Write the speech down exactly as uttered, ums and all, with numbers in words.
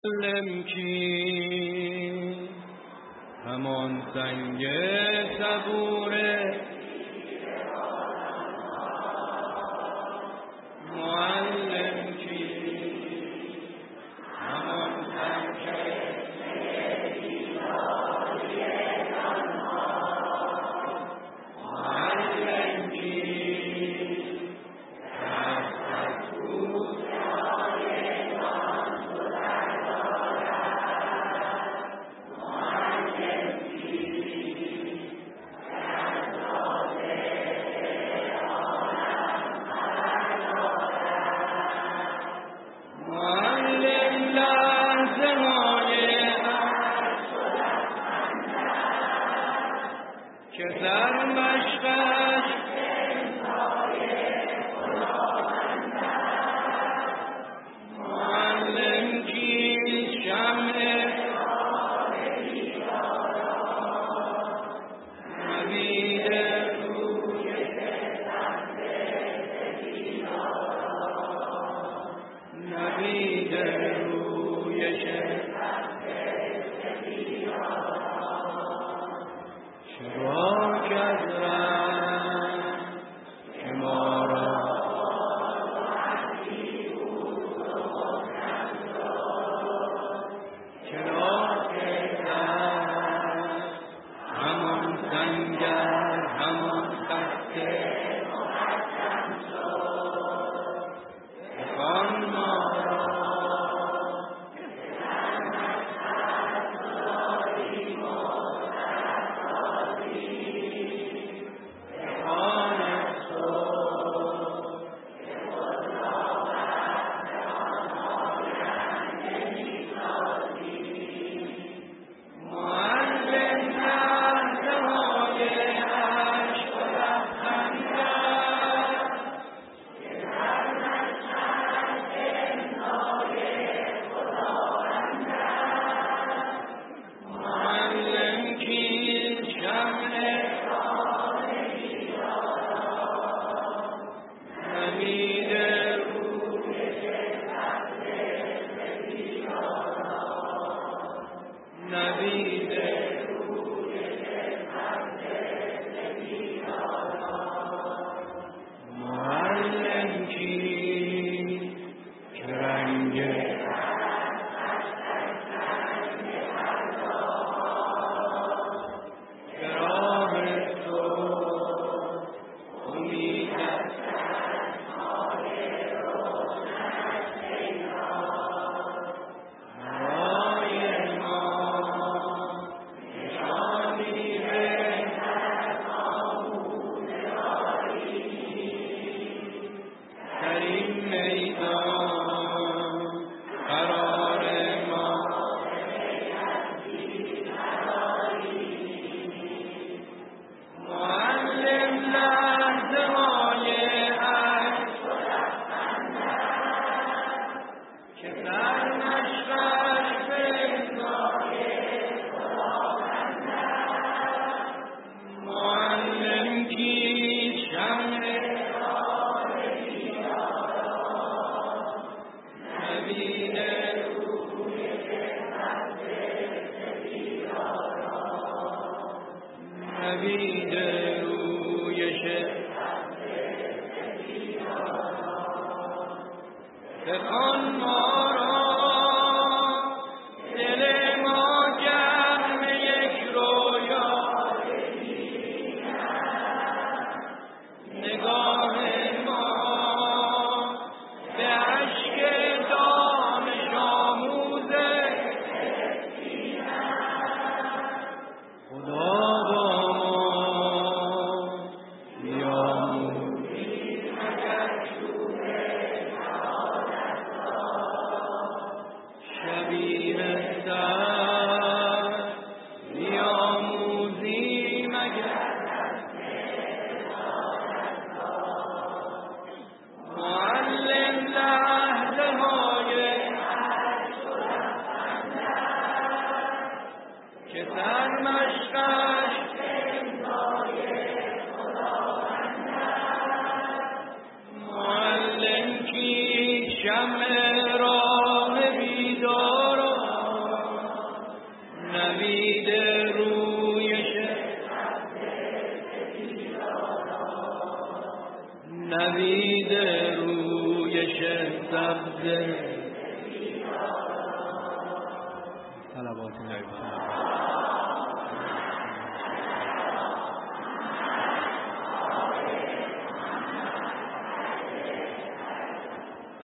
معلم کی همان سنگ صبوره، معلم کی همان سنگ معلم کی که در مشقش معلم کی شمع نوید روی نوید روی چرا کردن که ما را چرا کردن همان سنگر همان خسته بخوان ما را نوید معلم کی که رنگ راه تو امید نوید رویش بخوان ما را دل ما گرم یک رویا نگاه ما به اشک دانش آموزه خدا که در مشقش معلم کی شمع راه بیدار نوید رویش نوید رویش سبز صلوات الله